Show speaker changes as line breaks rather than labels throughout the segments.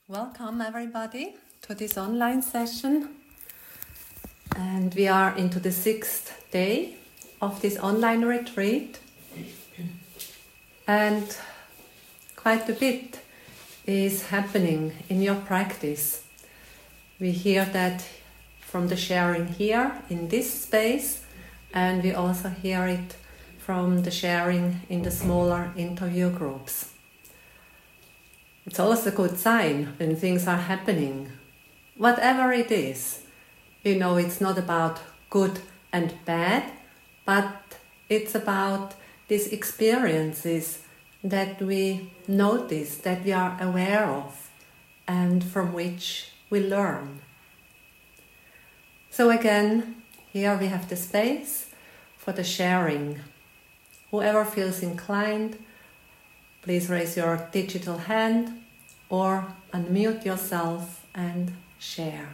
Welcome everybody to this online session, and we are into the 6th day of this online retreat, and quite a bit is happening in your practice. We hear that from the sharing here in this space, and we also hear it from the sharing in the smaller interview groups. It's always a good sign when things are happening. Whatever it is, it's not about good and bad, but it's about these experiences that we notice, that we are aware of, and from which we learn. So again, here we have the space for the sharing. Whoever feels inclined, please raise your digital hand or unmute yourself and share.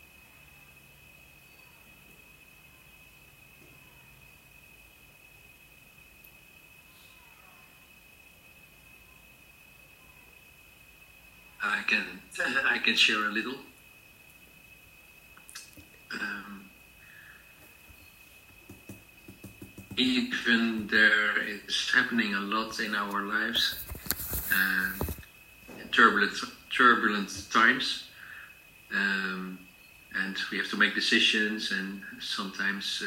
I can share a little. Even there is happening a lot in our lives. Turbulent times, and we have to make decisions, and sometimes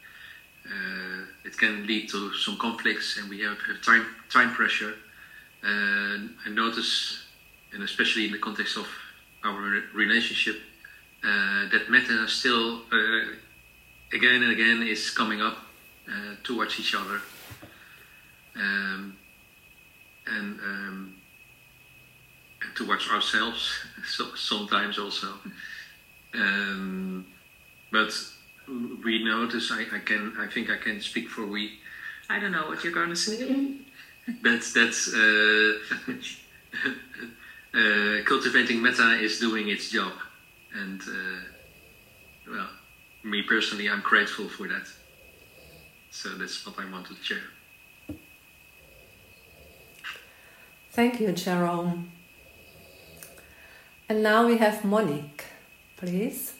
it can lead to some conflicts, and we have time pressure. I notice, and especially in the context of our relationship, that metta still again and again is coming up towards each other, and towards ourselves sometimes also. But we notice, I think I can speak for we.
I don't know what you're going to say.
That's cultivating metta is doing its job, and me personally, I'm grateful for that. So that's what I wanted to share.
Thank you, Jerome. And now we have Monique, please.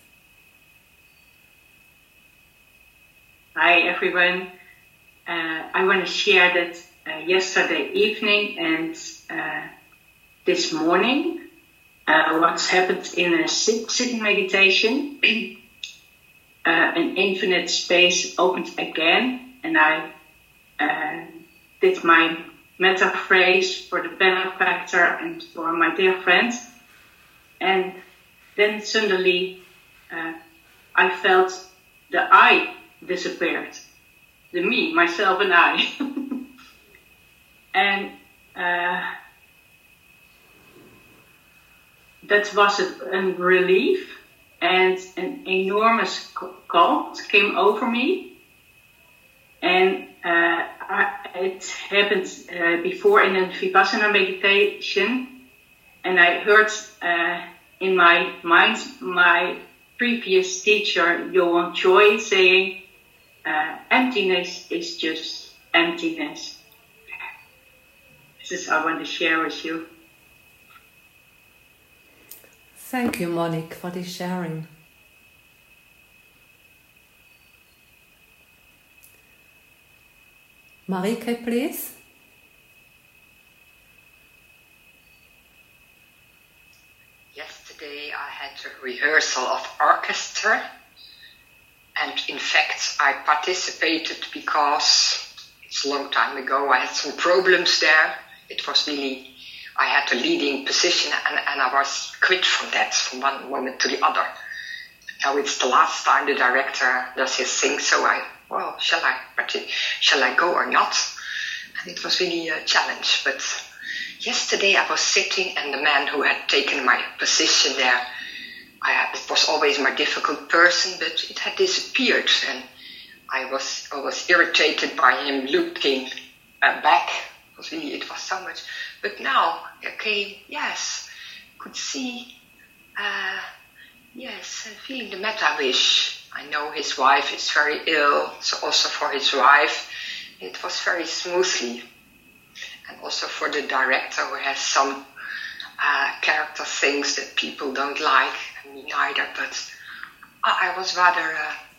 Hi everyone. I want to share that yesterday evening and this morning what's happened in a sitting meditation. An infinite space opened again, and I did my metta phrase for the benefactor and for my dear friend. And then suddenly I felt the I disappeared. The me, myself and I. And that was a relief, and an enormous calm came over me. And it happened before in a Vipassana meditation. And I heard in my mind my previous teacher, Johan Choi, saying, emptiness is just emptiness. This is what I want to share with you.
Thank you, Monique, for this sharing. Marike, please.
Yesterday I had a rehearsal of orchestra, and in fact I participated because it's a long time ago. I had some problems there. It was really, I had a leading position, and I was quit from that from one moment to the other. Now it's the last time the director does his thing, so shall I go or not? And it was really a challenge, but yesterday I was sitting, and the man who had taken my position there, it was always my difficult person, but it had disappeared, and I was irritated by him looking back. It was so much. But now, could see, feeling the metta wish. I know his wife is very ill, so also for his wife, it was very smoothly. And also for the director who has some character things that people don't like, and me neither, but I was rather,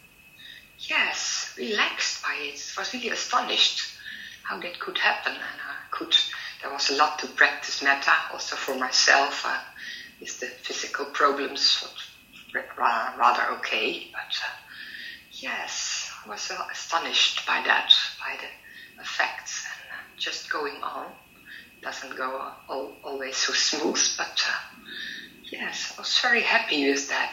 relaxed by it. I was really astonished how that could happen, and there was a lot to practice metta, also for myself, with the physical problems, rather okay, but yes, I was astonished by that, by the effects, and just going on. Doesn't go always so smooth, but yes, I was very happy with that.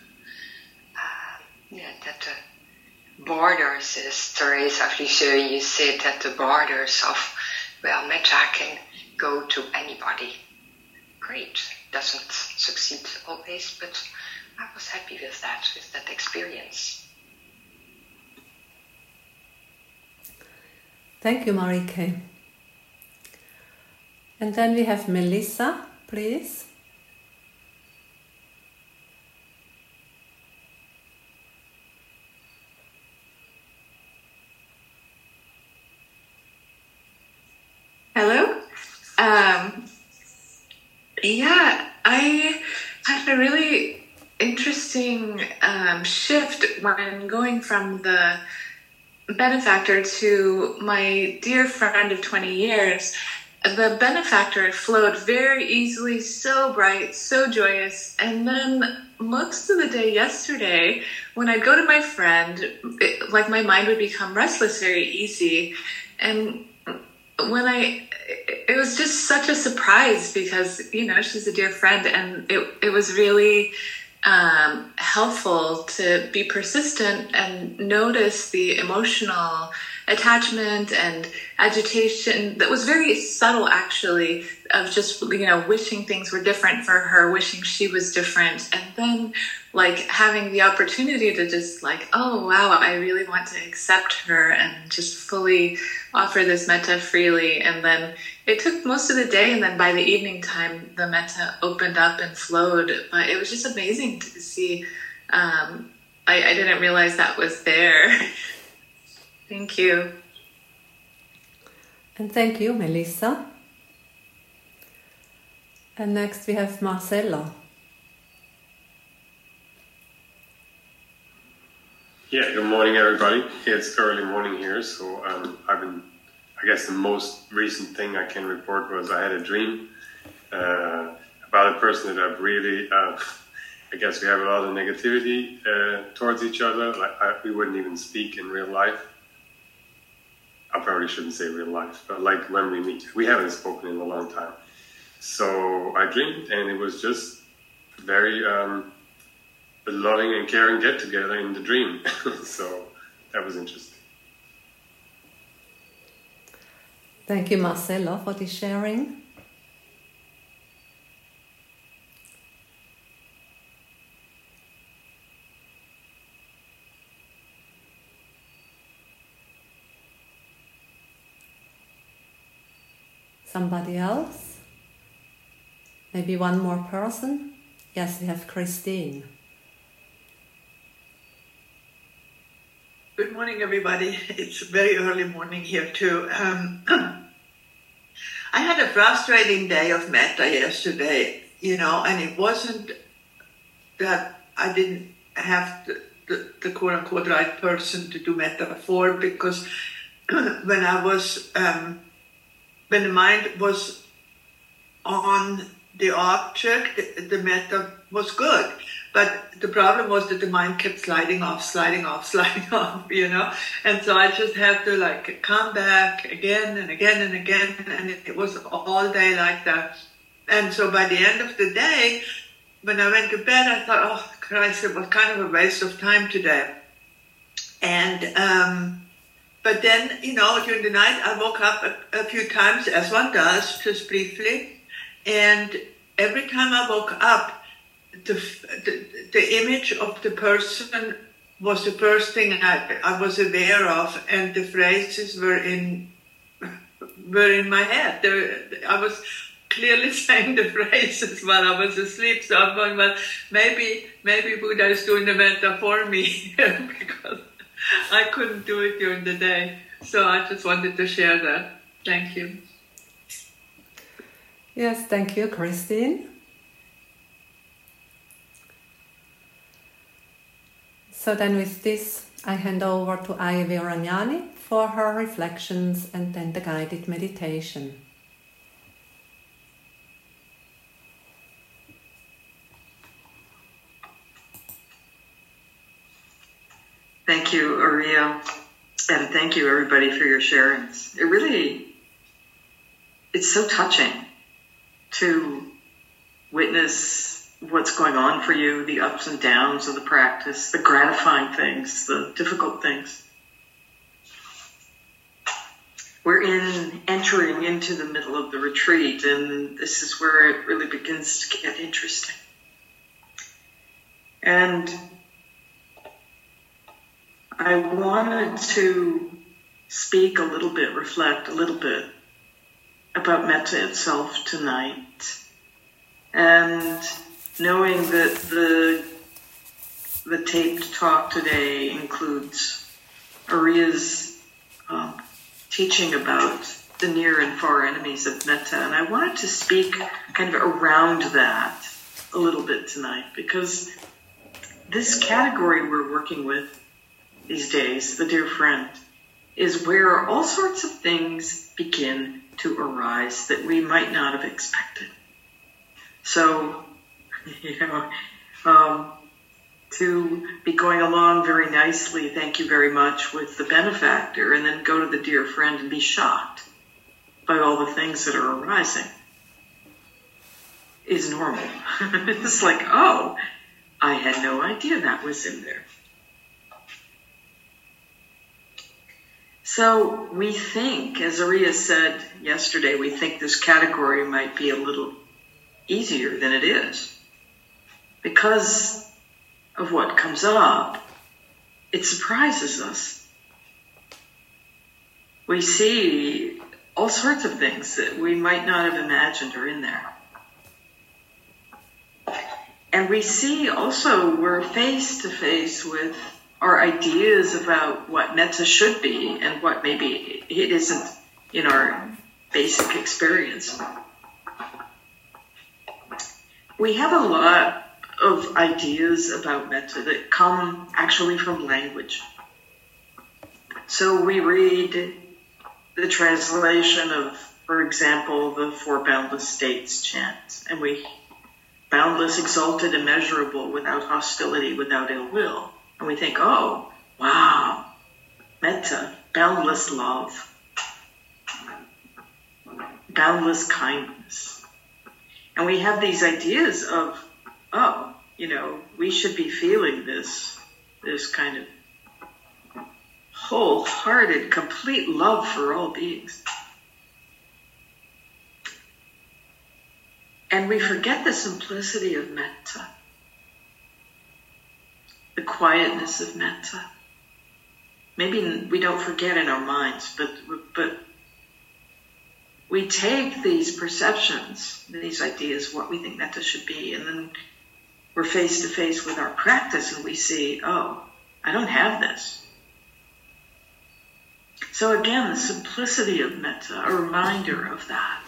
That the borders, as Teresa of Lisieux, you said that the borders of, metta can go to anybody. Great. Doesn't succeed always, but I was happy with that experience.
Thank you, Marike. And then we have Melissa, please.
Hello. I had a really interesting shift when going from the benefactor to my dear friend of 20 years. The benefactor flowed very easily, so bright, so joyous. And then most of the day yesterday, when I'd go to my friend, my mind would become restless very easy. And it was just such a surprise because, she's a dear friend, and it was really helpful to be persistent and notice the emotional attachment and agitation that was very subtle, actually, of just, wishing things were different for her, wishing she was different. And then, having the opportunity to just, oh, wow, I really want to accept her and just fully offer this metta freely. And then it took most of the day, and then by the evening time, the metta opened up and flowed. But it was just amazing to see. I didn't realize that was there. Thank you.
And thank you, Melissa. And next we have Marcelo.
Yeah, good morning, everybody. It's early morning here, so I guess the most recent thing I can report was I had a dream about a person that I've really, I guess we have a lot of negativity towards each other. We wouldn't even speak in real life. I probably shouldn't say real life, but when we meet, we haven't spoken in a long time. So I dreamed, and it was just very loving and caring get together in the dream. So that was interesting.
Thank you, Marcelo, for this sharing. Somebody else? Maybe one more person? Yes, we have Christine.
Good morning, everybody. It's very early morning here too. I had a frustrating day of metta yesterday, and it wasn't that I didn't have the quote-unquote right person to do metta for, because when the mind was on the object, the metta was good. But the problem was that the mind kept sliding off, And so I just had to come back again and again and again. And it was all day like that. And so by the end of the day, when I went to bed, I thought, oh, Christ, it was kind of a waste of time today. And, but then, during the night, I woke up a few times, as one does, just briefly. And every time I woke up, the image of the person was the first thing I was aware of, and the phrases were in my head. I was clearly saying the phrases while I was asleep. So I'm going, well, maybe Buddha is doing the metta for me because I couldn't do it during the day. So I just wanted to share that. Thank you.
Yes, thank you, Christine. So then with this, I hand over to Ivy Ragnani for her reflections and then the guided meditation.
Thank you, Ariya, and thank you everybody for your sharings. It's so touching to witness what's going on for you, the ups and downs of the practice, the gratifying things, the difficult things. We're entering into the middle of the retreat, and this is where it really begins to get interesting. And I wanted to speak a little bit, reflect a little bit about metta itself tonight. And knowing that the taped talk today includes Ariya's teaching about the near and far enemies of metta. And I wanted to speak kind of around that a little bit tonight, because this category we're working with these days, the dear friend, is where all sorts of things begin to arise that we might not have expected. So, to be going along very nicely, thank you very much, with the benefactor, and then go to the dear friend and be shocked by all the things that are arising is normal. It's like, oh, I had no idea that was in there. So we think, as Ariya said yesterday, we think this category might be a little easier than it is. Because of what comes up, it surprises us. We see all sorts of things that we might not have imagined are in there. And we see also we're face to face with our ideas about what metta should be and what maybe it isn't in our basic experience. We have a lot of ideas about metta that come actually from language. So we read the translation of, for example, the Four Boundless States chant, and we boundless, exalted, immeasurable, without hostility, without ill will. And we think, oh, wow, metta, boundless love, boundless kindness. And we have these ideas of, oh, we should be feeling this kind of wholehearted, complete love for all beings. And we forget the simplicity of metta, the quietness of metta. Maybe we don't forget in our minds, but we take these perceptions, these ideas, what we think metta should be, and then we're face to face with our practice and we see, oh, I don't have this. So again, the simplicity of metta, a reminder of that.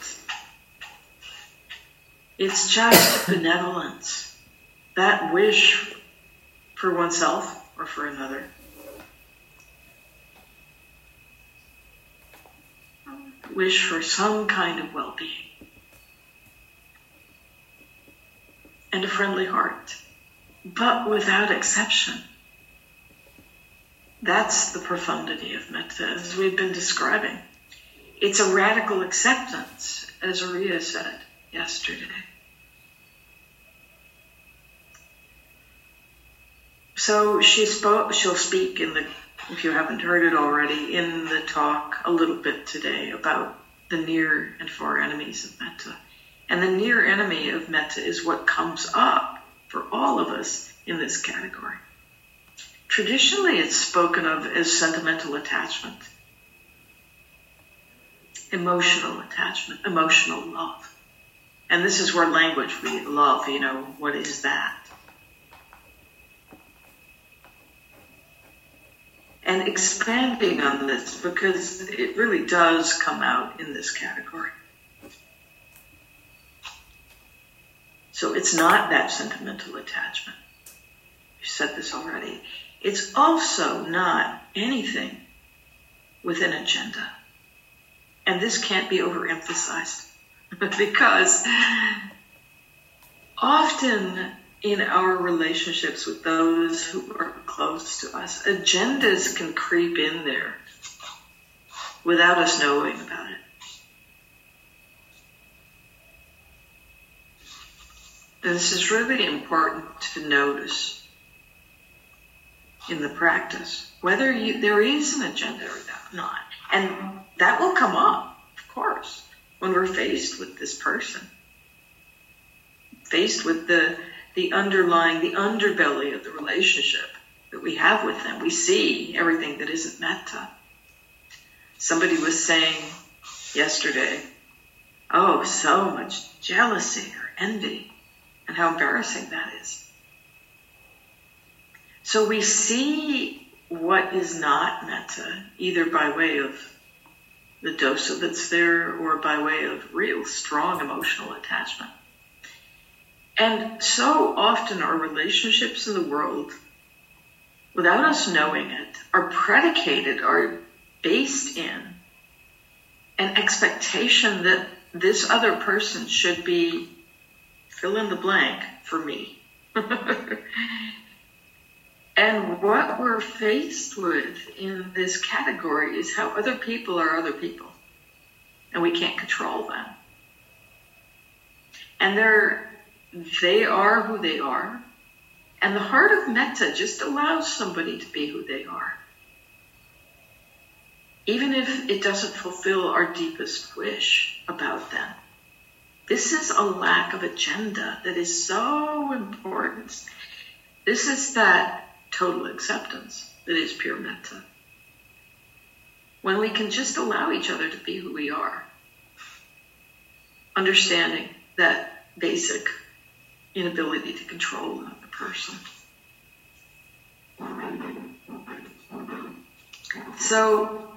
It's just benevolence, that wish for oneself or for another. Wish for some kind of well-being. And a friendly heart, but without exception. That's the profundity of metta, as we've been describing. It's a radical acceptance, as Ariya said yesterday. So she'll speak if you haven't heard it already, in the talk a little bit today about the near and far enemies of metta. And the near enemy of metta is what comes up for all of us in this category. Traditionally, it's spoken of as sentimental attachment, emotional attachment, emotional love. And this is where language, we love, what is that? And expanding on this, because it really does come out in this category. So it's not that sentimental attachment. You said this already. It's also not anything with an agenda. And this can't be overemphasized because often in our relationships with those who are close to us, agendas can creep in there without us knowing about it. This is really important to notice in the practice, whether there is an agenda or not. And that will come up, of course, when we're faced with this person, faced with the underlying, the underbelly of the relationship that we have with them. We see everything that isn't metta. Somebody was saying yesterday, oh, so much jealousy or envy, and how embarrassing that is. So we see what is not metta, either by way of the dosa that's there or by way of real strong emotional attachment. And so often our relationships in the world, without us knowing it, are predicated, are based in an expectation that this other person should be fill in the blank for me. And what we're faced with in this category is how other people are other people, and we can't control them. And they are who they are, and the heart of metta just allows somebody to be who they are, even if it doesn't fulfill our deepest wish about them. This is a lack of agenda that is so important. This is that total acceptance that is pure metta. When we can just allow each other to be who we are, understanding that basic inability to control another person. So,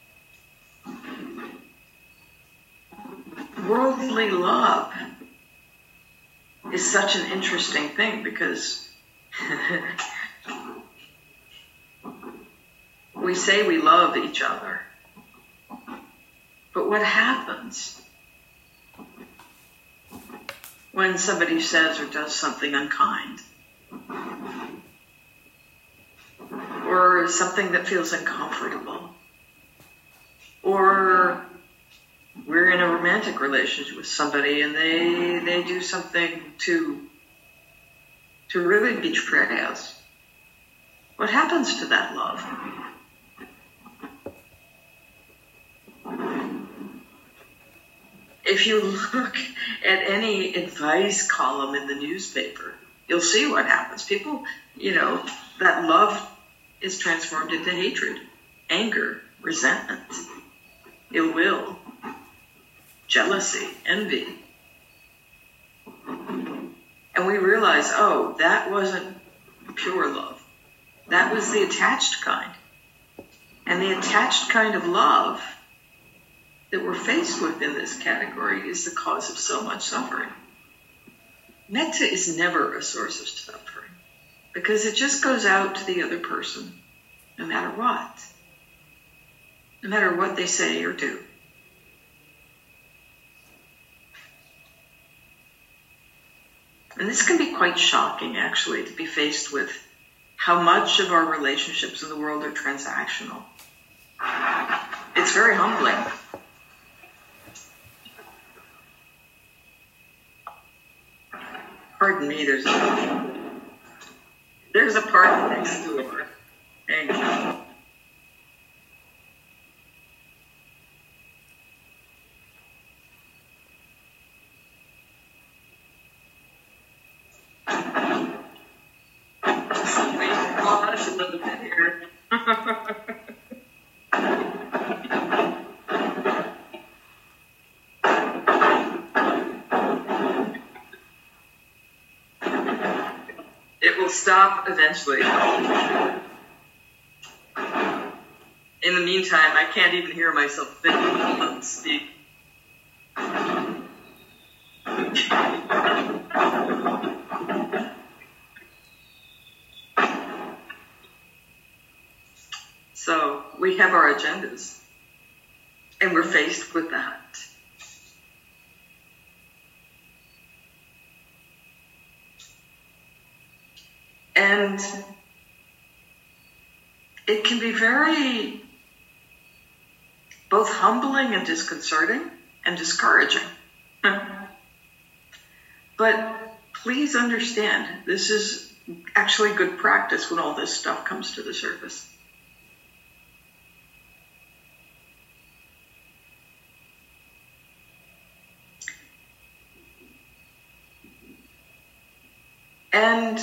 worldly love is such an interesting thing because we say we love each other, but what happens when somebody says or does something unkind, or something that feels uncomfortable, or we're in a romantic relationship with somebody and they do something to really betray us? What happens to that love? If you look at any advice column in the newspaper, you'll see what happens. People, that love is transformed into hatred, anger, resentment, ill will, jealousy, envy. And we realize, oh, that wasn't pure love. That was the attached kind. And the attached kind of love that we're faced with in this category is the cause of so much suffering. Metta is never a source of suffering because it just goes out to the other person no matter what they say or do. And this can be quite shocking, actually, to be faced with how much of our relationships in the world are transactional. It's very humbling. Pardon me, there's a party next door. Hang on. A little bit here. It will stop eventually. In the meantime, I can't even hear myself think and speak. agendas. And we're faced with that. And it can be very both humbling and disconcerting and discouraging. But please understand, this is actually good practice when all this stuff comes to the surface. And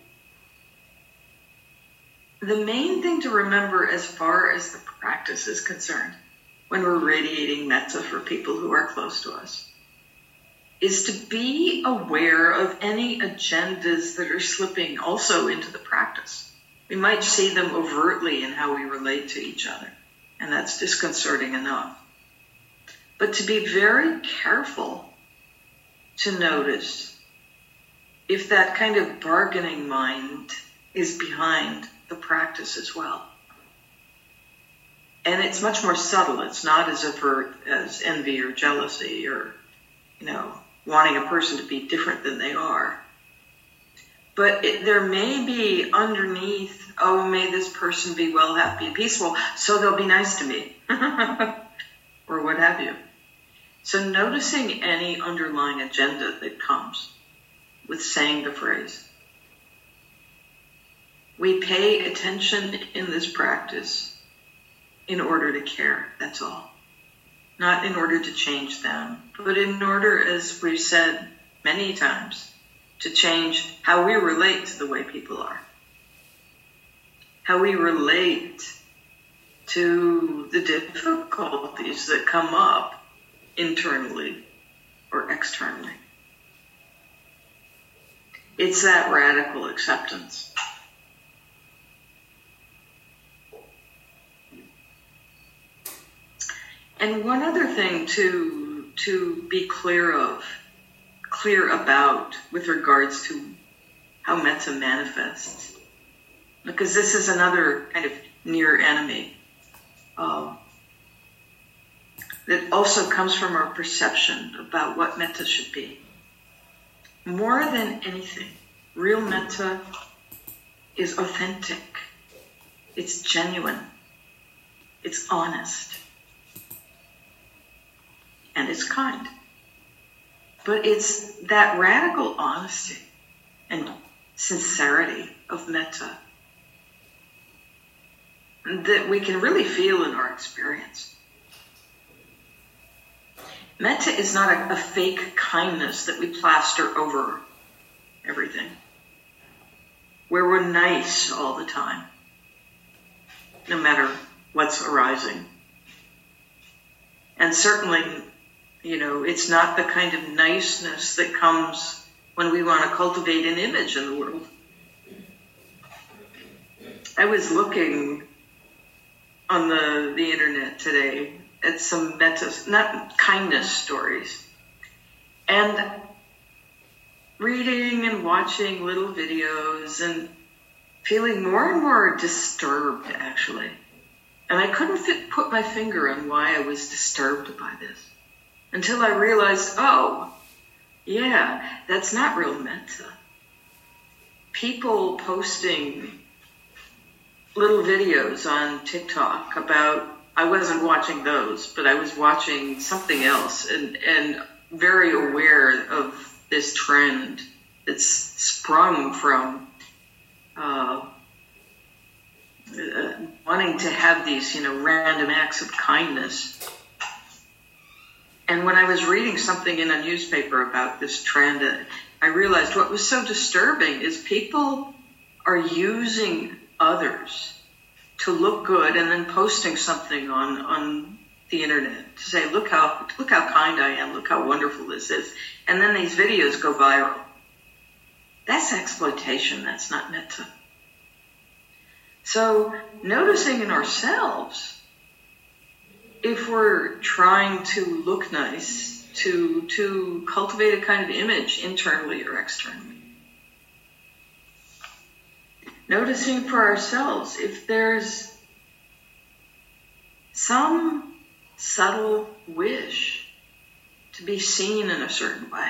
the main thing to remember as far as the practice is concerned, when we're radiating metta for people who are close to us, is to be aware of any agendas that are slipping also into the practice. We might see them overtly in how we relate to each other, and that's disconcerting enough. But to be very careful to notice if that kind of bargaining mind is behind the practice as well. And it's much more subtle. It's not as overt as envy or jealousy or, wanting a person to be different than they are. But there may be underneath, oh, may this person be well, happy, and peaceful, so they'll be nice to me, or what have you. So noticing any underlying agenda that comes with saying the phrase. We pay attention in this practice in order to care, that's all. Not in order to change them, but in order, as we've said many times, to change how we relate to the way people are. How we relate to the difficulties that come up internally or externally. It's that radical acceptance. And one other thing to be clear about with regards to how metta manifests, because this is another kind of near enemy that also comes from our perception about what metta should be. More than anything, real metta is authentic, it's genuine, it's honest, and it's kind. But it's that radical honesty and sincerity of metta that we can really feel in our experience. Metta is not a fake kindness that we plaster over everything, where we're nice all the time, no matter what's arising. And certainly, it's not the kind of niceness that comes when we want to cultivate an image in the world. I was looking on the internet today at some metta, not kindness stories, and reading and watching little videos and feeling more and more disturbed, actually. And I couldn't put my finger on why I was disturbed by this until I realized, oh, yeah, that's not real metta. People posting little videos on TikTok about, I wasn't watching those, but I was watching something else and very aware of this trend that's sprung from wanting to have these, random acts of kindness. And when I was reading something in a newspaper about this trend, I realized what was so disturbing is people are using others to look good and then posting something on the internet to say, look how kind I am, look how wonderful this is. And then these videos go viral. That's exploitation, that's not metta. So noticing in ourselves, if we're trying to look nice, to cultivate a kind of image internally or externally. Noticing for ourselves if there's some subtle wish to be seen in a certain way,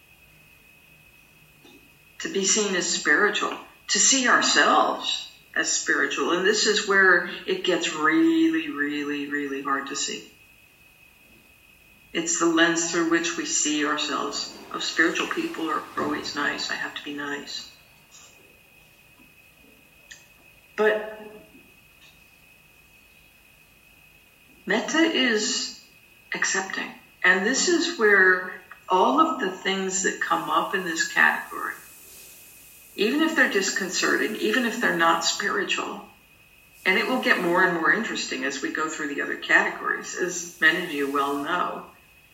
to be seen as spiritual, to see ourselves as spiritual. And this is where it gets really, really, really hard to see. It's the lens through which we see ourselves. Oh, spiritual people are always nice. I have to be nice. But metta is accepting. And this is where all of the things that come up in this category, even if they're disconcerting, even if they're not spiritual, and it will get more and more interesting as we go through the other categories, as many of you well know.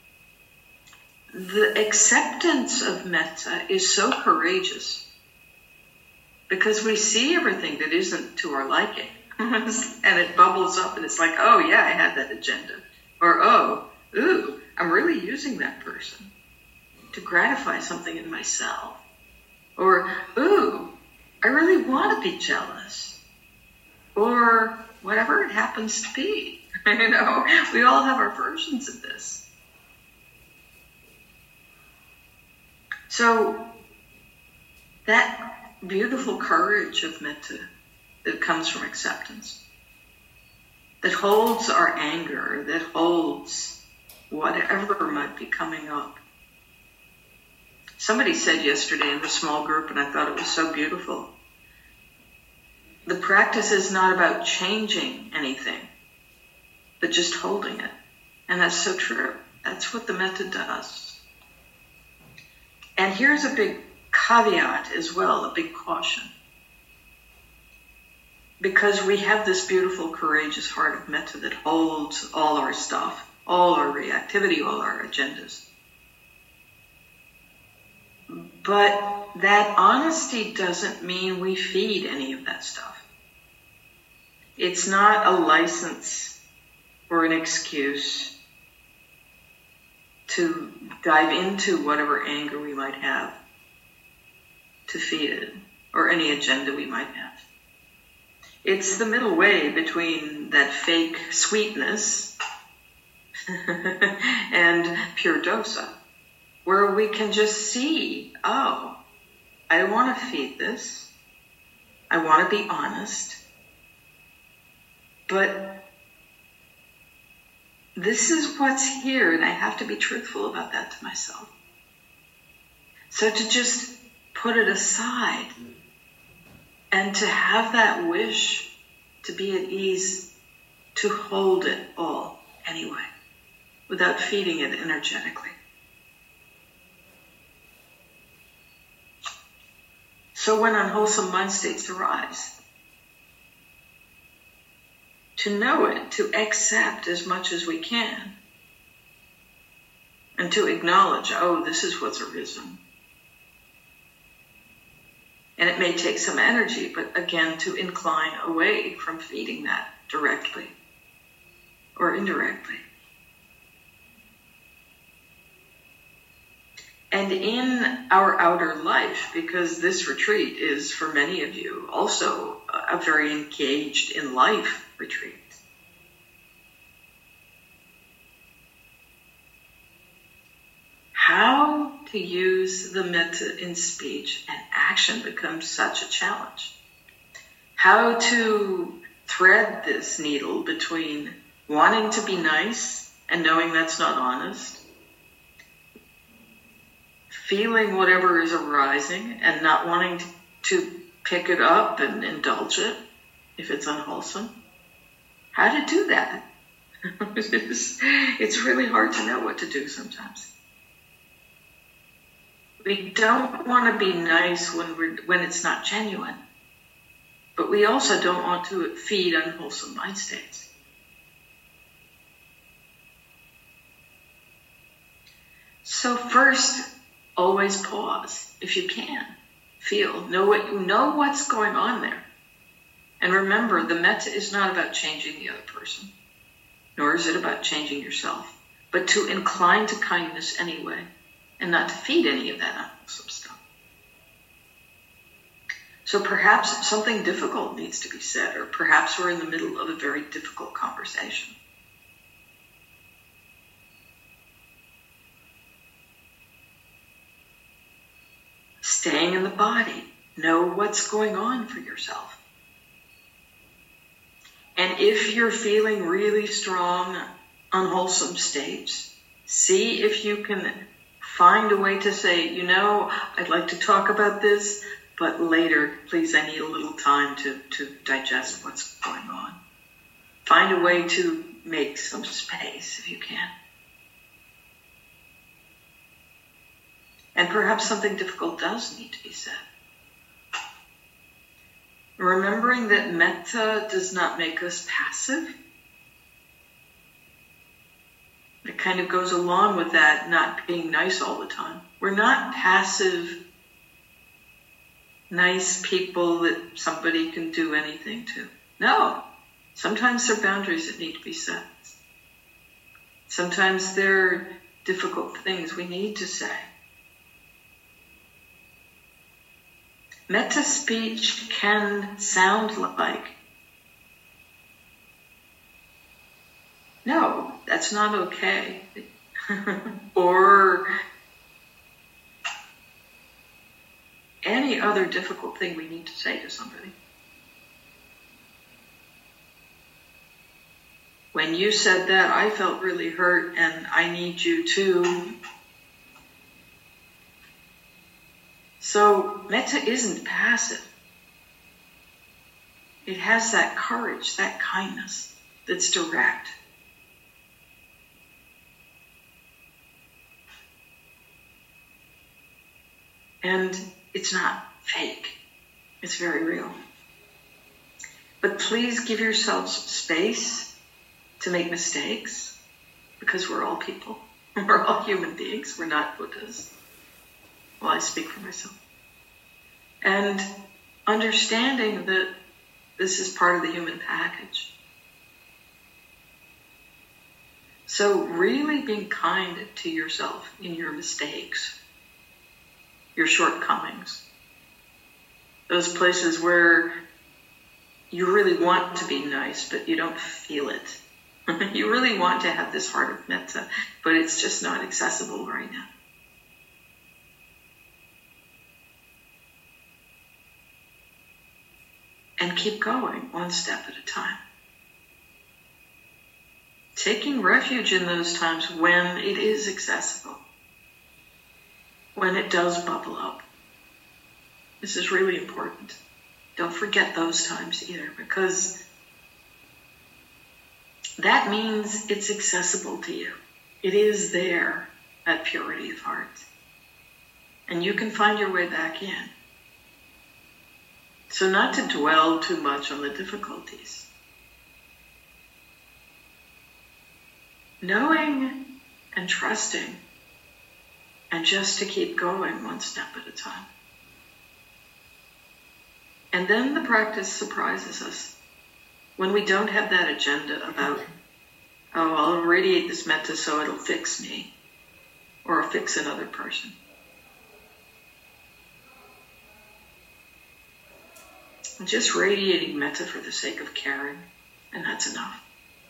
The acceptance of metta is so courageous because we see everything that isn't to our liking and it bubbles up and it's like, oh yeah, I had that agenda. Or, ooh, I'm really using that person to gratify something in myself. Or, ooh, I really want to be jealous. Or whatever it happens to be. You know, we all have our versions of this. So that beautiful courage of metta that comes from acceptance, that holds our anger, that holds whatever might be coming up. Somebody said yesterday in the small group, and I thought it was so beautiful, the practice is not about changing anything, but just holding it. And that's so true. That's what the metta does. And here's a big caveat as well, a big caution. Because we have this beautiful, courageous heart of metta that holds all our stuff, all our reactivity, all our agendas. But that honesty doesn't mean we feed any of that stuff. It's not a license or an excuse to dive into whatever anger we might have, to feed it, or any agenda we might have. It's the middle way between that fake sweetness and pure dosa, where we can just see, oh, I don't want to feed this. I want to be honest. But this is what's here, and I have to be truthful about that to myself. So to just put it aside and to have that wish to be at ease, to hold it all anyway, without feeding it energetically. So when unwholesome mind states arise, to know it, to accept as much as we can, and to acknowledge, oh, this is what's arisen. And it may take some energy, but again, to incline away from feeding that directly or indirectly. And in our outer life, because this retreat is, for many of you, also a very engaged in life retreat. How to use the metta in speech and action becomes such a challenge. How to thread this needle between wanting to be nice and knowing that's not honest, feeling whatever is arising and not wanting to pick it up and indulge it if it's unwholesome. How to do that? It's really hard to know what to do sometimes. We don't want to be nice when it's not genuine, but we also don't want to feed unwholesome mind states. So first, always pause if you can. Feel, know what's going on there. And remember, the metta is not about changing the other person, nor is it about changing yourself, but to incline to kindness anyway, and not to feed any of that unwholesome stuff. So perhaps something difficult needs to be said, or perhaps we're in the middle of a very difficult conversation. staying in the body. Know what's going on for yourself. And if you're feeling really strong, unwholesome states, see if you can find a way to say, I'd like to talk about this, but later, please, I need a little time to digest what's going on. Find a way to make some space if you can. And perhaps something difficult does need to be said. Remembering that metta does not make us passive. It kind of goes along with that, not being nice all the time. We're not passive, nice people that somebody can do anything to. No. Sometimes there are boundaries that need to be set. Sometimes there are difficult things we need to say. Metta speech can sound like, no, that's not okay. Or any other difficult thing we need to say to somebody. When you said that, I felt really hurt, and I need you to. So metta isn't passive. It has that courage, that kindness that's direct. And it's not fake. It's very real. But please give yourselves space to make mistakes, because we're all people. We're all human beings. We're not Buddhas. Well, I speak for myself. And understanding that this is part of the human package. So really being kind to yourself in your mistakes, your shortcomings, those places where you really want to be nice, but you don't feel it. You really want to have this heart of metta, but it's just not accessible right now. And keep going one step at a time. Taking refuge in those times when it is accessible, when it does bubble up. This is really important. Don't forget those times either, because that means it's accessible to you. It is there, that purity of heart. And you can find your way back in. So not to dwell too much on the difficulties. Knowing and trusting, and just to keep going one step at a time. And then the practice surprises us. When we don't have that agenda about, I'll radiate this metta so it'll fix me, or I'll fix another person. I'm just radiating metta for the sake of caring, and that's enough.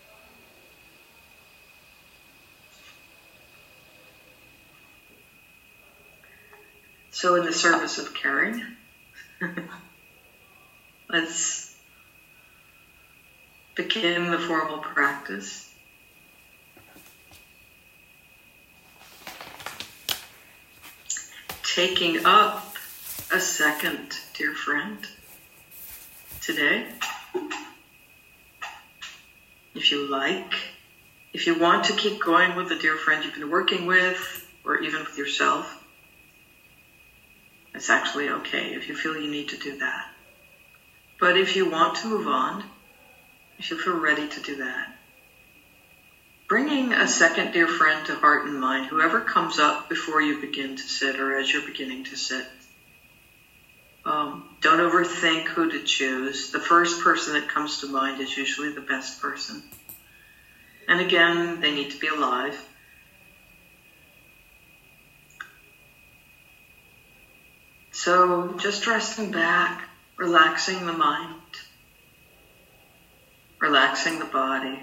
So in the service of caring, let's begin the formal practice. Taking up a second, dear friend, today. If you like, if you want to keep going with the dear friend you've been working with, or even with yourself, it's actually okay if you feel you need to do that. But if you want to move on, if you feel ready to do that, bringing a second dear friend to heart and mind, whoever comes up before you begin to sit or as you're beginning to sit. Don't overthink who to choose. The first person that comes to mind is usually the best person. And again, they need to be alive. So just resting back, relaxing the mind, relaxing the body.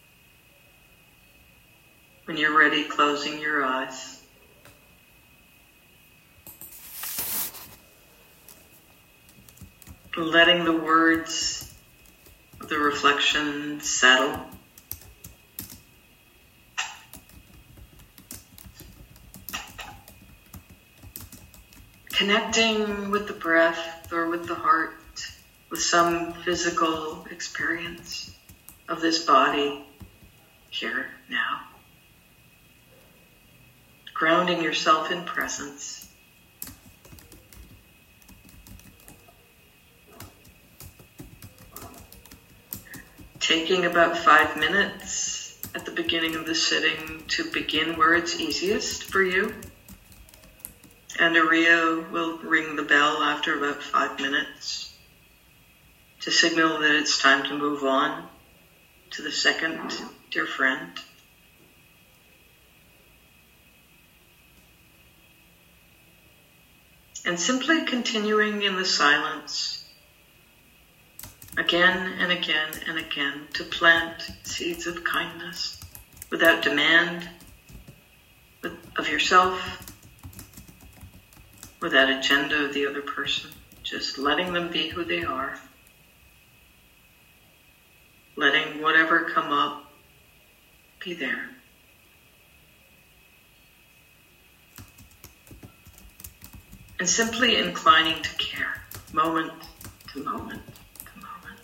When you're ready, closing your eyes. letting the words of the reflection settle. Connecting with the breath or with the heart, with some physical experience of this body here now. Grounding yourself in presence. Taking about 5 minutes at the beginning of the sitting to begin where it's easiest for you. And Aria will ring the bell after about 5 minutes to signal that it's time to move on to the second dear friend. And simply continuing in the silence again and again and again to plant seeds of kindness without demand of yourself, without agenda of the other person, just letting them be who they are, letting whatever come up be there. And simply inclining to care, moment to moment to moment.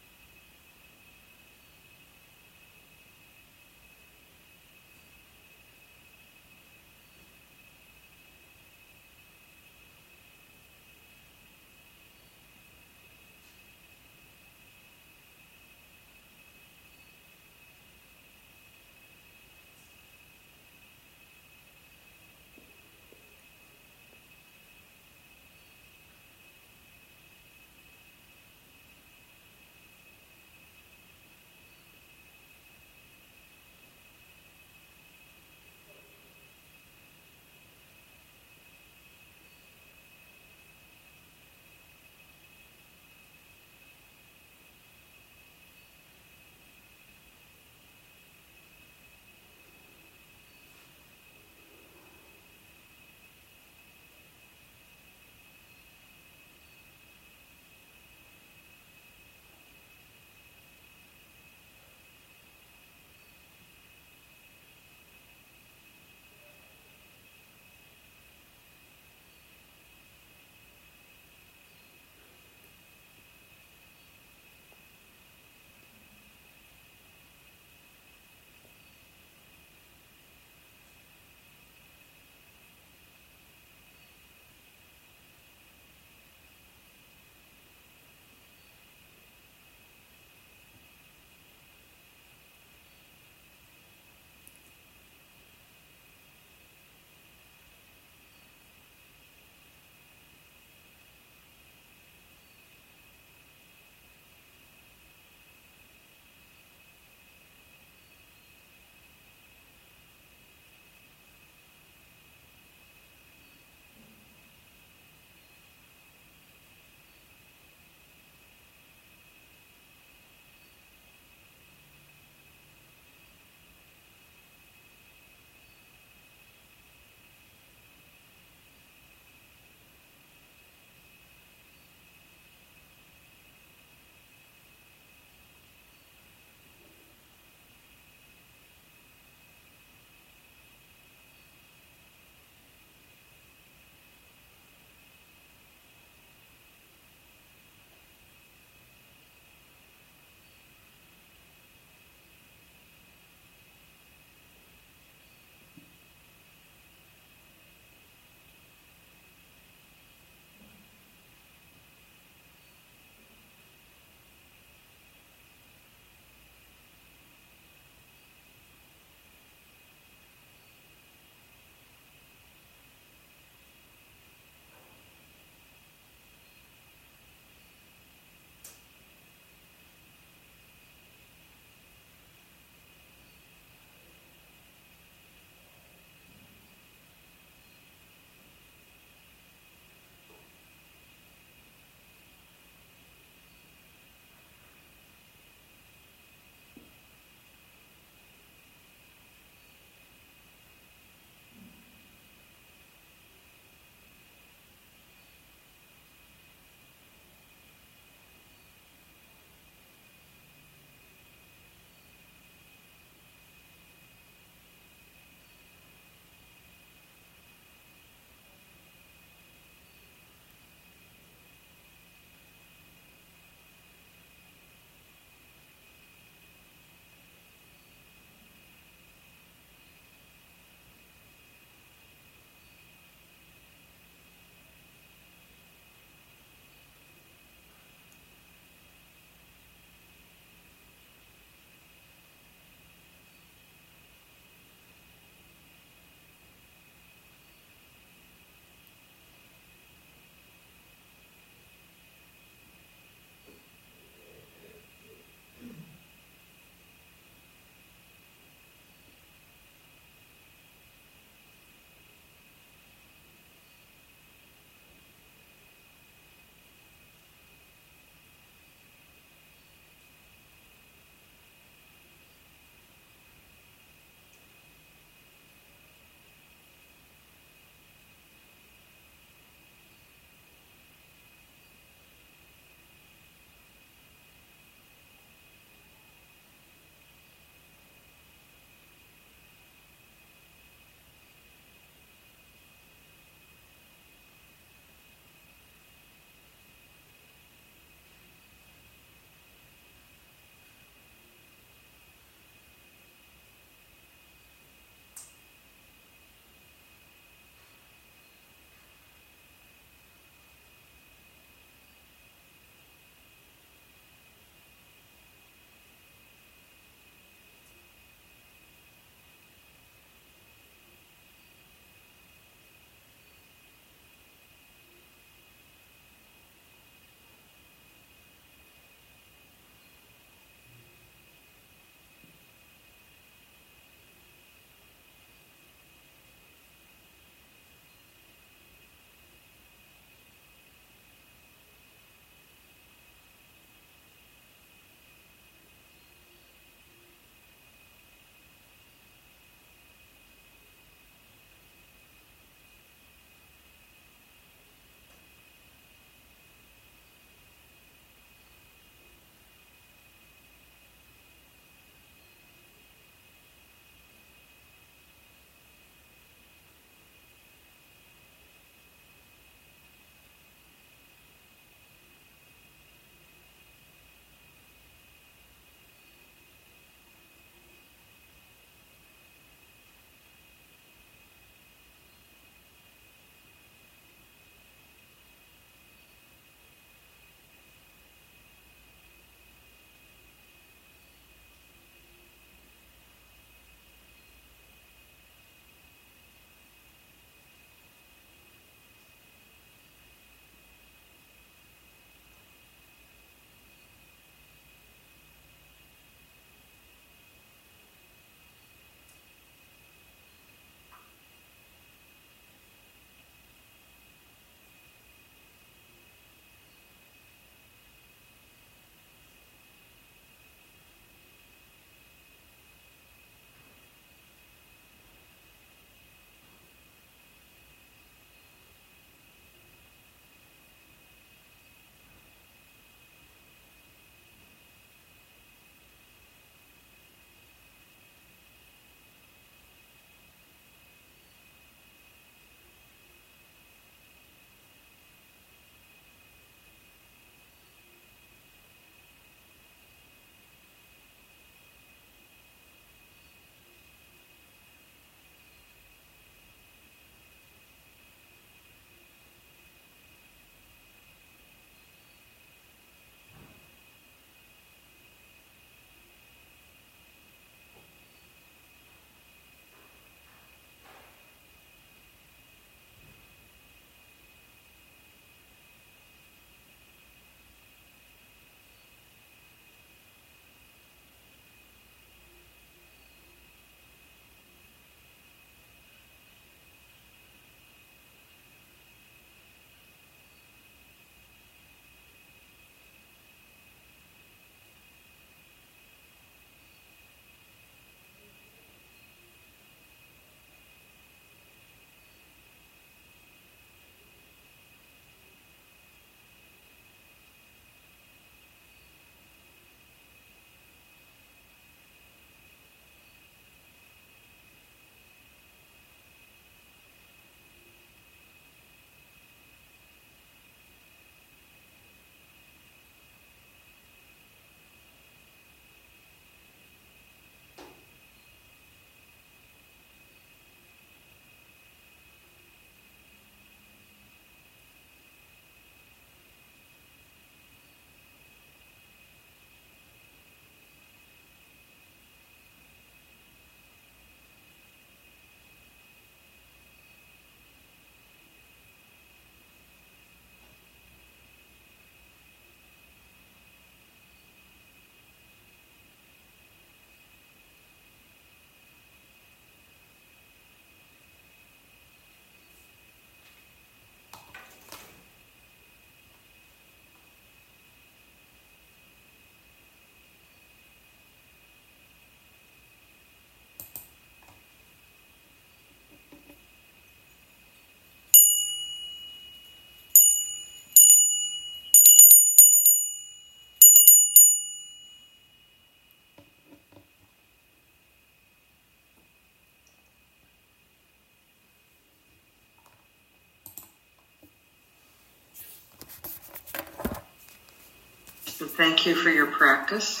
Thank you for your practice.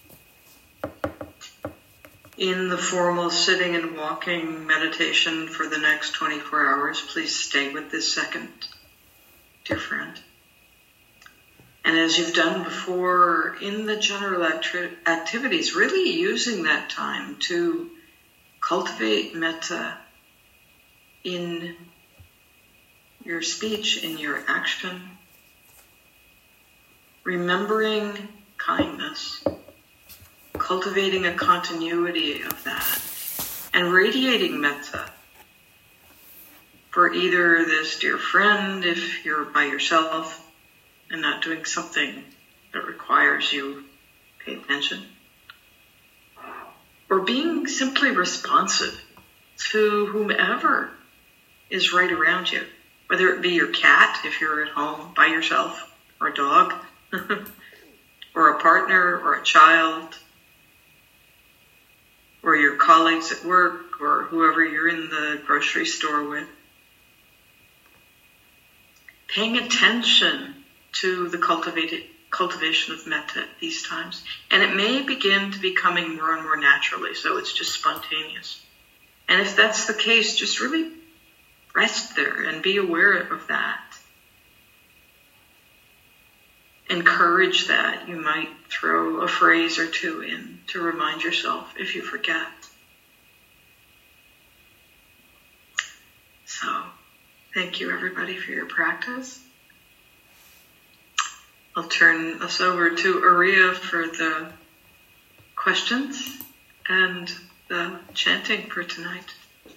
In the formal sitting and walking meditation for the next 24 hours, please stay with this second, dear friend. And as you've done before in the general activities, really using that time to cultivate metta in your speech, in your action, remembering kindness, cultivating a continuity of that, and radiating metta for either this dear friend, if you're by yourself and not doing something that requires you pay attention, or being simply responsive to whomever is right around you, whether it be your cat if you're at home by yourself, or a dog, or a partner, or a child, or your colleagues at work, or whoever you're in the grocery store with. Paying attention to the cultivation of metta at these times. And it may begin to becoming more and more naturally, so it's just spontaneous. And if that's the case, just really rest there and be aware of that. Encourage that. You might throw a phrase or two in to remind yourself if you forget. So, thank you everybody for your practice. I'll turn us over to Aria for the questions and the chanting for tonight.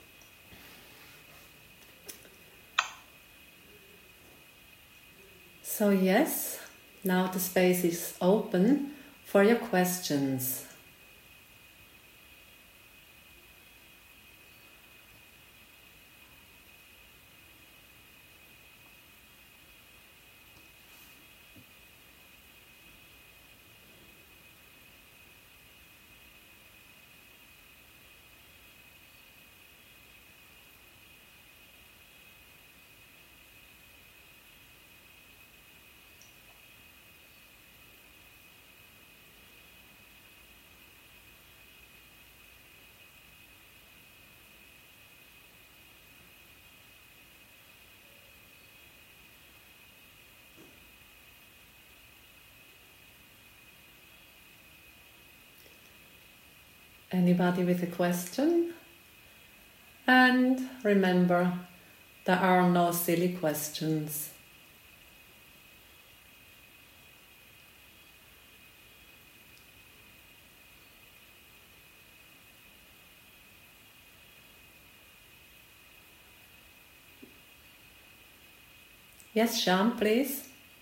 So yes, now the space is open for your questions. Anybody with a question? And remember, there are no silly questions. Yes, Shyam, please.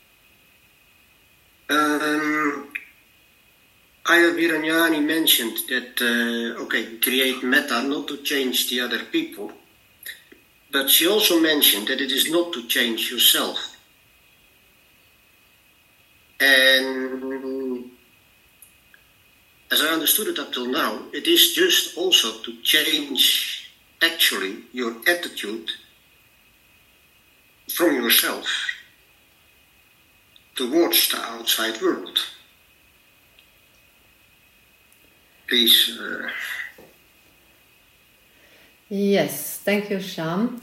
Aya Viranyani mentioned that, create metta not to change the other people, but she also mentioned that it is not to change yourself. And as I understood it up till now, it is just also to change actually your attitude from yourself towards the outside world. Please.
Yes, thank you, Shyam.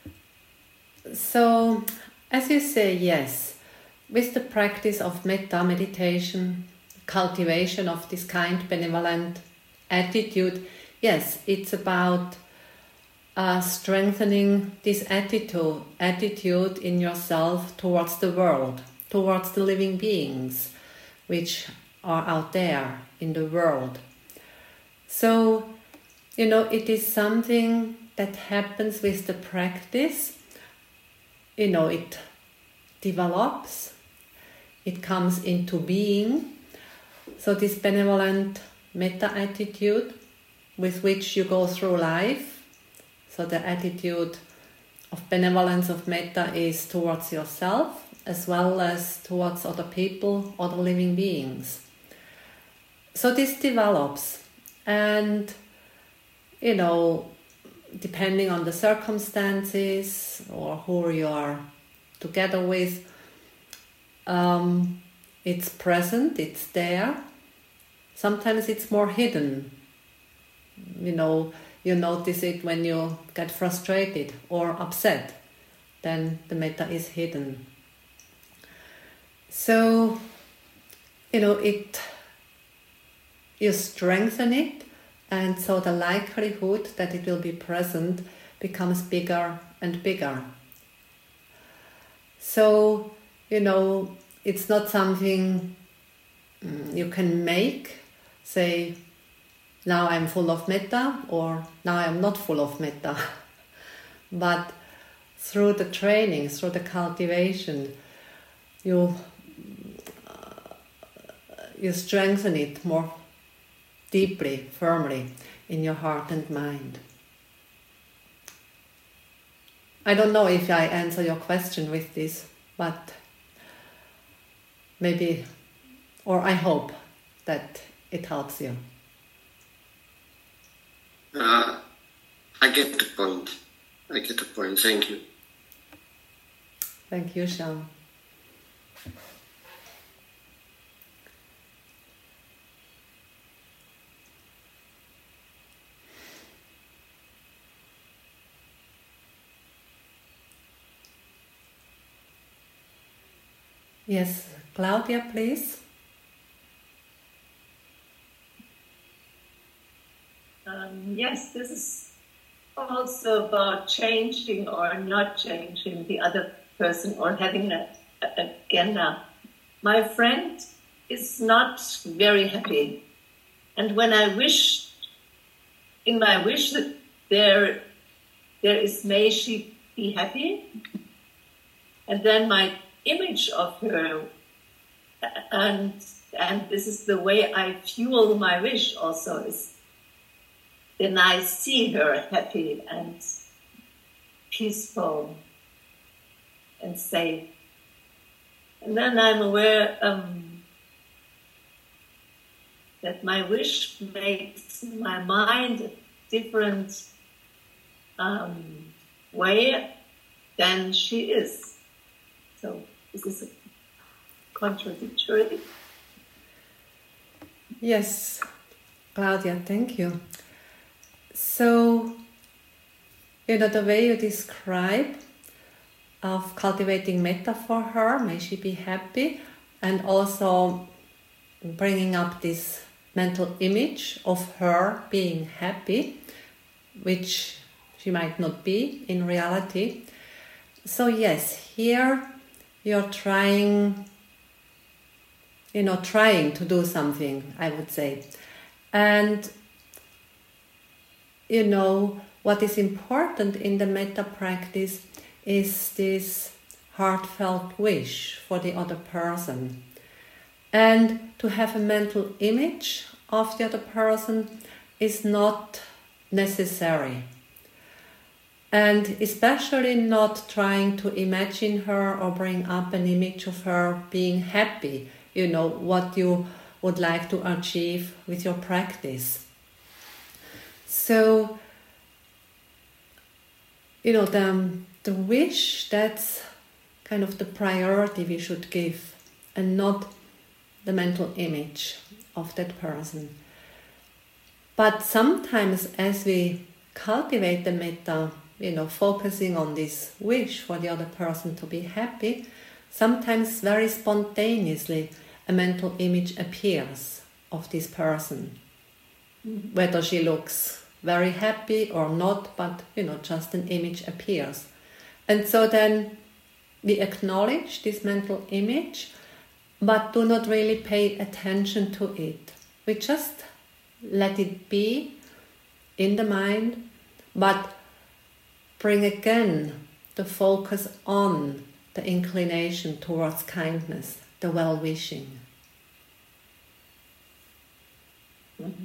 So, as you say, yes, with the practice of metta meditation, cultivation of this kind, benevolent attitude, yes, it's about strengthening this attitude in yourself towards the world, towards the living beings which are out there in the world. So, it is something that happens with the practice. It develops, it comes into being. So this benevolent metta attitude with which you go through life, so the attitude of benevolence of metta is towards yourself as well as towards other people, other living beings. So this develops, and depending on the circumstances or who you are together with, it's present, it's there. Sometimes it's more hidden. You notice it when you get frustrated or upset. Then the metta is hidden. So, you strengthen it, and so the likelihood that it will be present becomes bigger and bigger. So, it's not something you can make, say, now I'm full of metta, or now I'm not full of metta. But through the training, through the cultivation, you strengthen it more deeply, firmly in your heart and mind. I don't know if I answer your question with this, but maybe, or I hope that it helps you.
I get the point. Thank you.
Thank you, Sean. Yes, Claudia, please.
Yes, this is also about changing or not changing the other person or having an agenda. My friend is not very happy. And when I wish, in my wish that there is, may she be happy, and then my image of her, and this is the way I fuel my wish also, is then I see her happy and peaceful and safe. And then I'm aware that my wish makes my mind a different way than she is. So is this contradictory?
Yes, Claudia, thank you. So, the way you describe of cultivating metta for her, may she be happy, and also bringing up this mental image of her being happy, which she might not be in reality. So yes, here you're trying to do something, I would say. And what is important in the metta practice is this heartfelt wish for the other person. And to have a mental image of the other person is not necessary. And especially not trying to imagine her or bring up an image of her being happy, what you would like to achieve with your practice. So, the wish, that's kind of the priority we should give, and not the mental image of that person. But sometimes as we cultivate the metta, focusing on this wish for the other person to be happy, sometimes very spontaneously a mental image appears of this person. Whether she looks very happy or not, but just an image appears. And so then we acknowledge this mental image, but do not really pay attention to it. We just let it be in the mind, but bring again the focus on the inclination towards kindness, the well-wishing.
Mm-hmm.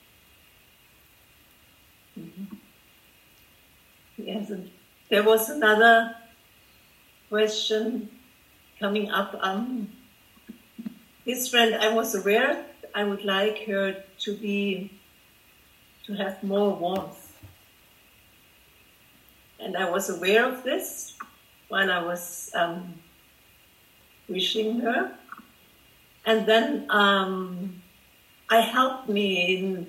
Mm-hmm. Yes, and there was another question coming up. This friend, I was aware I would like her to have more warmth. And I was aware of this while I was wishing her. And then I helped me in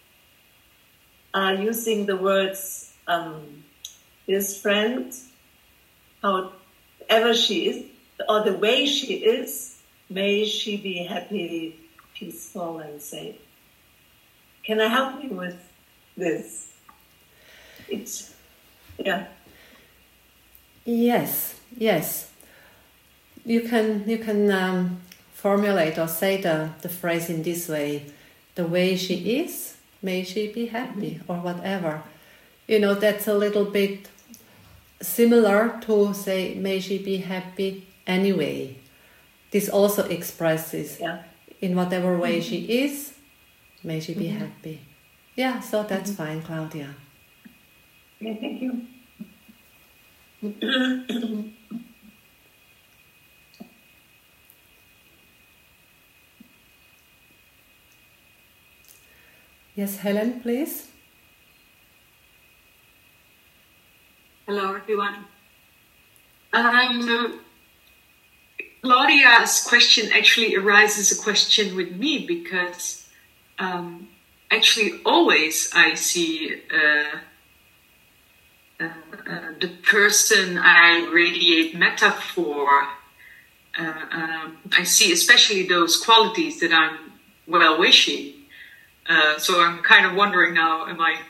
using the words, this friend, however she is, or the way she is, may she be happy, peaceful, and safe. Can I help you with this? Yeah.
Yes. You can formulate or say the phrase in this way: the way she is, may she be happy, or whatever. That's a little bit similar to say, may she be happy anyway. This also expresses, in whatever way she is, may she be happy. Yeah, so that's fine, Claudia.
Okay, thank you.
Yes, Helen, please.
Hello, everyone. Claudia's question actually arises a question with me because actually always I see the person I radiate metta for. I see especially those qualities that I'm well-wishing. So I'm kind of wondering now,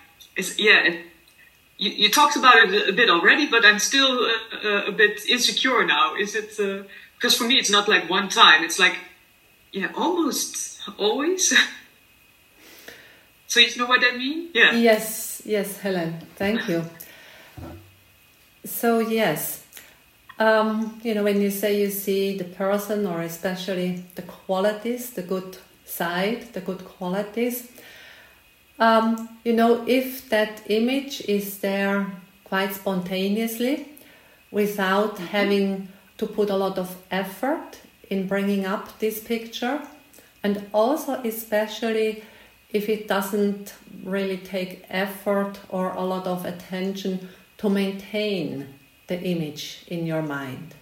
you talked about it a bit already, but I'm still a bit insecure now. Is it, because for me it's not like one time, it's like, almost always. So you know what I mean? Yeah.
Yes, Helen, thank you. So yes, when you say you see the person, or especially the qualities, the good side, the good qualities, if that image is there quite spontaneously, without having to put a lot of effort in bringing up this picture, and also especially if it doesn't really take effort or a lot of attention to maintain the image in your mind.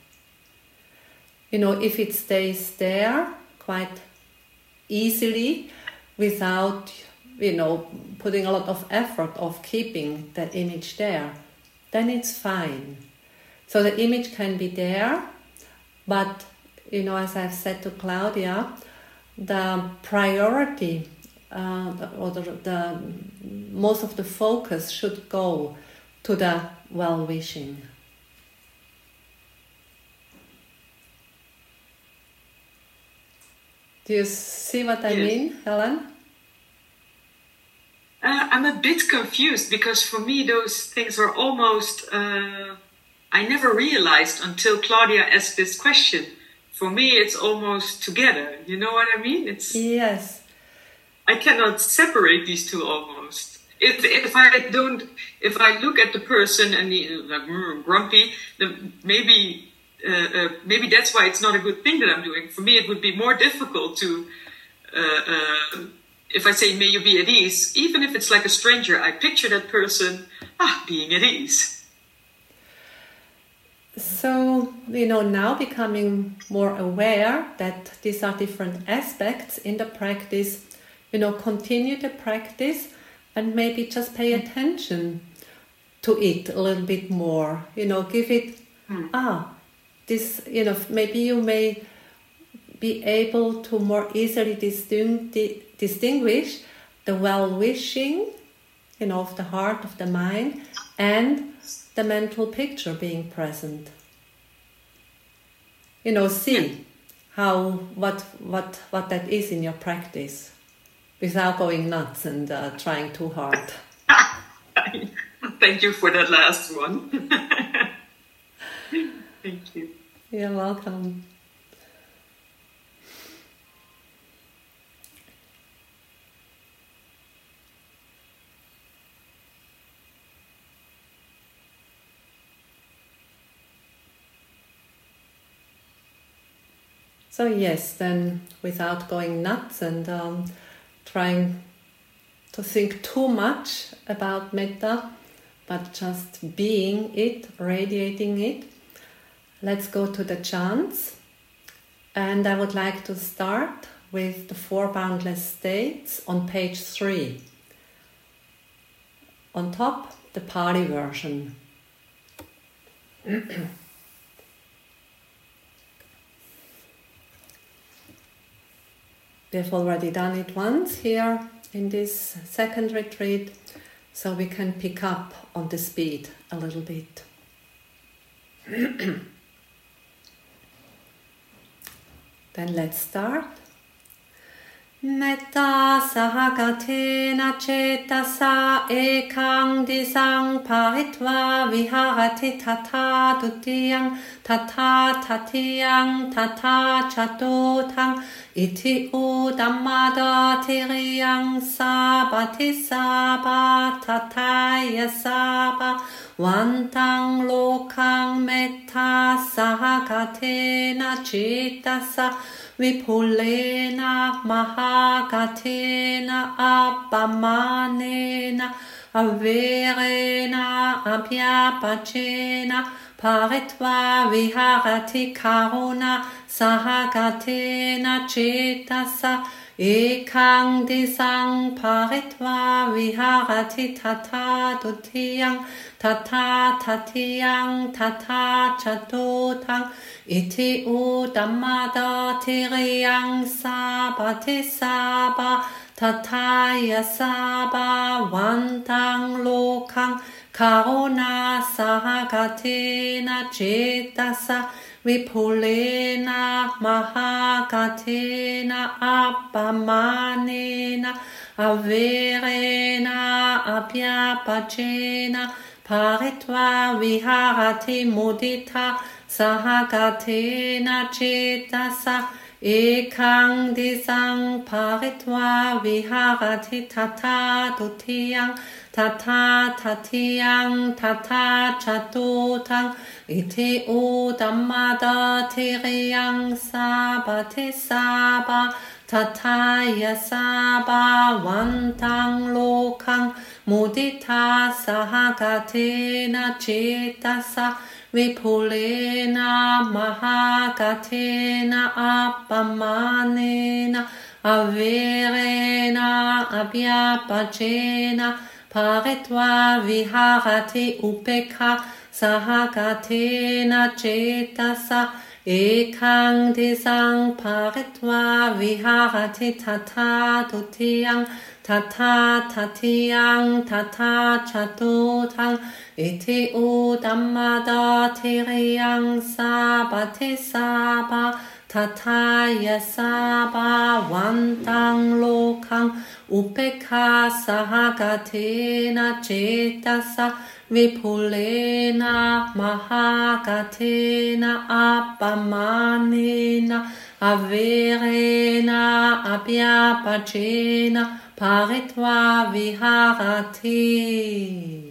If it stays there quite easily without putting a lot of effort of keeping that image there, then it's fine. So the image can be there, but as I've said to Claudia, the priority or the most of the focus should go to the well-wishing. Do you see what I mean, Helen?
I'm a bit confused because for me those things are almost, I never realized until Claudia asked this question. For me it's almost together, you know what I mean?
Yes.
I cannot separate these two almost. If I look at the person and he's like grumpy, then maybe that's why it's not a good thing that I'm doing. For me, it would be more difficult to, if I say, may you be at ease, even if it's like a stranger, I picture that person being at ease.
So, now becoming more aware that these are different aspects in the practice, continue the practice and maybe just pay attention to it a little bit more. Give it, this, maybe you may be able to more easily distinguish the well-wishing, of the heart, of the mind, and the mental picture being present. See what that is in your practice, without going nuts and trying too hard.
Thank you for that last one. Thank you.
You're welcome. So yes, then without going nuts and trying to think too much about metta, but just being it, radiating it, let's go to the chants. And I would like to start with the 4 boundless states on page 3. On top, the Pali version. We've already done it once here in this second retreat, so we can pick up on the speed a little bit. Then let's start. Metta sahagatena cetasa ekang disang paritva viharati tata dutiyang tata tatiyang tata chatutang iti udammada tiriyang sabati saba tataya saba vantang lokang metta sahagatena cetasa Vipulena Mahagatena Abhamanena Averena Abhyapachena Paritva Viharati Karuna Sahagatena Cetasa Ekang Disang Paritva Viharati Tata Dutiyang Tata Tatiyang Tata Chatutang Iti udammada tiriyang sabati saba tataya saba vantang lokang karuna sahagatena cetasa vipulena mahagatena abhamanena averena abhyapachena paritva viharati mudita Sahagatena cetasa ekang disang paritva viharati tata dutiyang tata tatiyang tata chatutang iti udammada tiriyang sabati saba tataya saba vantang lokang mudita sahagatena cetasa Vipulena Mahagatena Abhamanena Averena Abhyapachena Paritva Viharati Upekha Sahagatena Cetasa Ekang Disang Paritva Viharati Tata Dutiyang Tata Tatiyang Tata Chatutang Iti udammada tiriyang sabati saba tataya saba vantang lokang upekha sahagatena cetasa vipulena mahagatena abhamanena averena abhyapachena paritva viharati.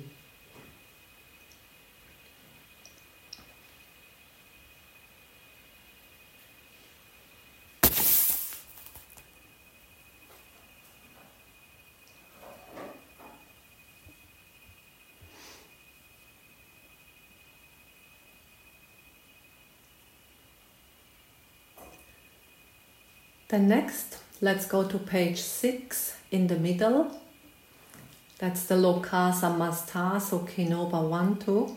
Then next, let's go to page 6 in the middle. That's the Loka Samasta Sukhinoba 1-2.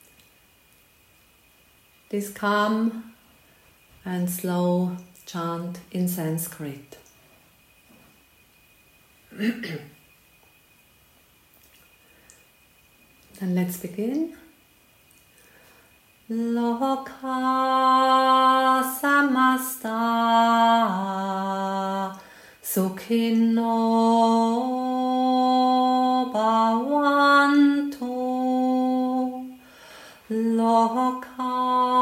This calm and slow chant in Sanskrit. Then let's begin. Loka samasta sukhino bhavantu. Loka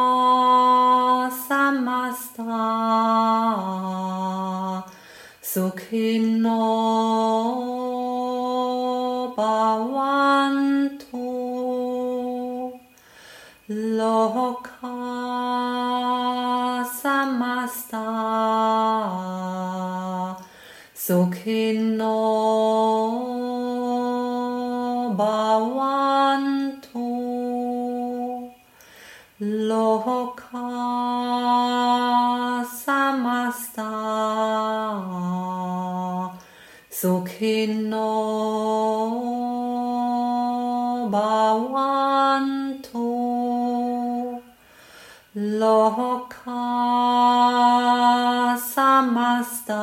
samasta sukhino bhavantu. Loka samasta sukhino bhavantu. Loka samasta sukhinno bhavantu loka samasta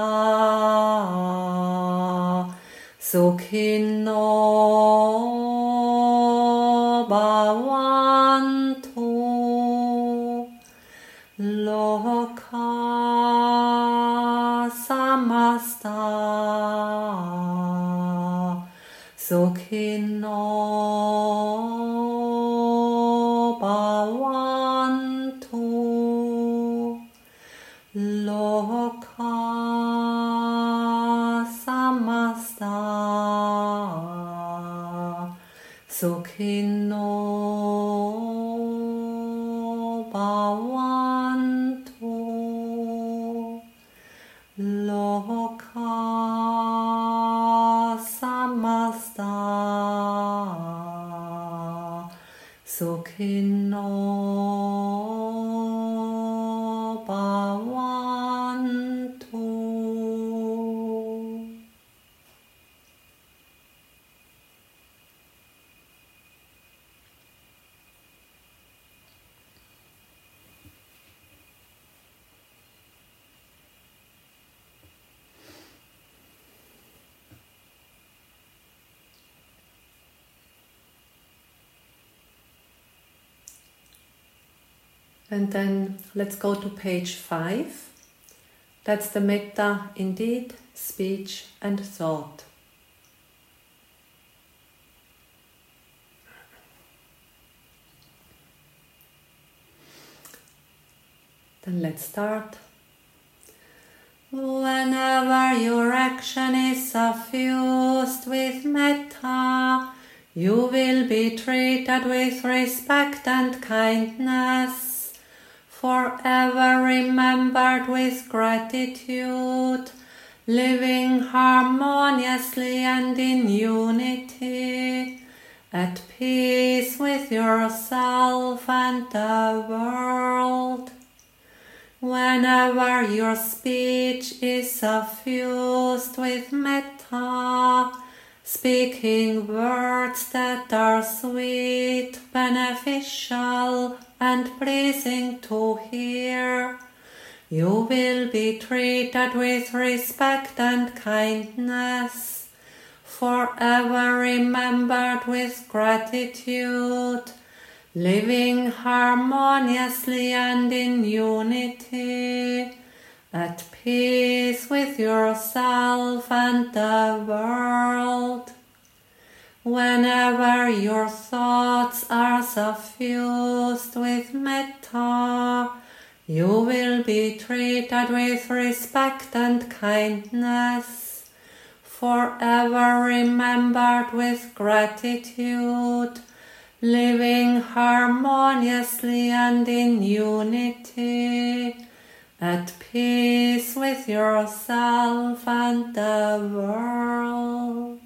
sukhinno bhavantu loka samasta sukhinno bhavantu loka samasta sukhinno bhavantu loka samasta sukhinno bhavantu. And then let's go to page 5. That's the metta in deed, speech and thought. Then let's start. Whenever your action is suffused with metta, you will be treated with respect and kindness, forever remembered with gratitude, living harmoniously and in unity, at peace with yourself and the world. Whenever your speech is suffused with metta, speaking words that are sweet, beneficial, and pleasing to hear, you will be treated with respect and kindness, forever remembered with gratitude, living harmoniously and in unity, at peace with yourself and the world. Whenever your thoughts are suffused with metta, you will be treated with respect and kindness, forever remembered with gratitude, living harmoniously and in unity, at peace with yourself and the world.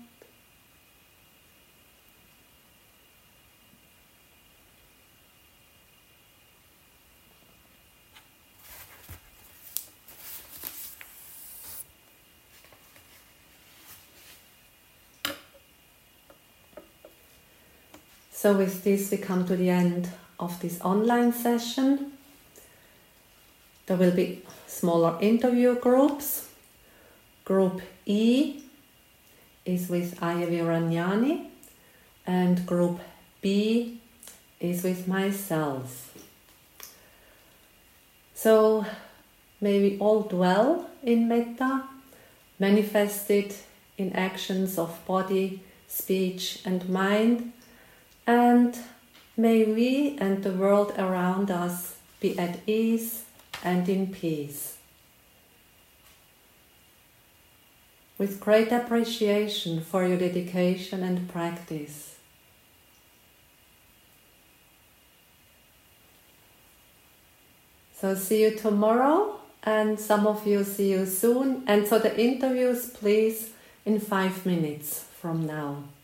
So with this we come to the end of this online session. There will be smaller interview groups. Group E is with Ayavi Ranyani and Group B is with myself. So may we all dwell in metta, manifested in actions of body, speech and mind, and may we and the world around us be at ease and in peace. With great appreciation for your dedication and practice. So see you tomorrow, and some of you see you soon. And so the interviews, please, in 5 minutes from now.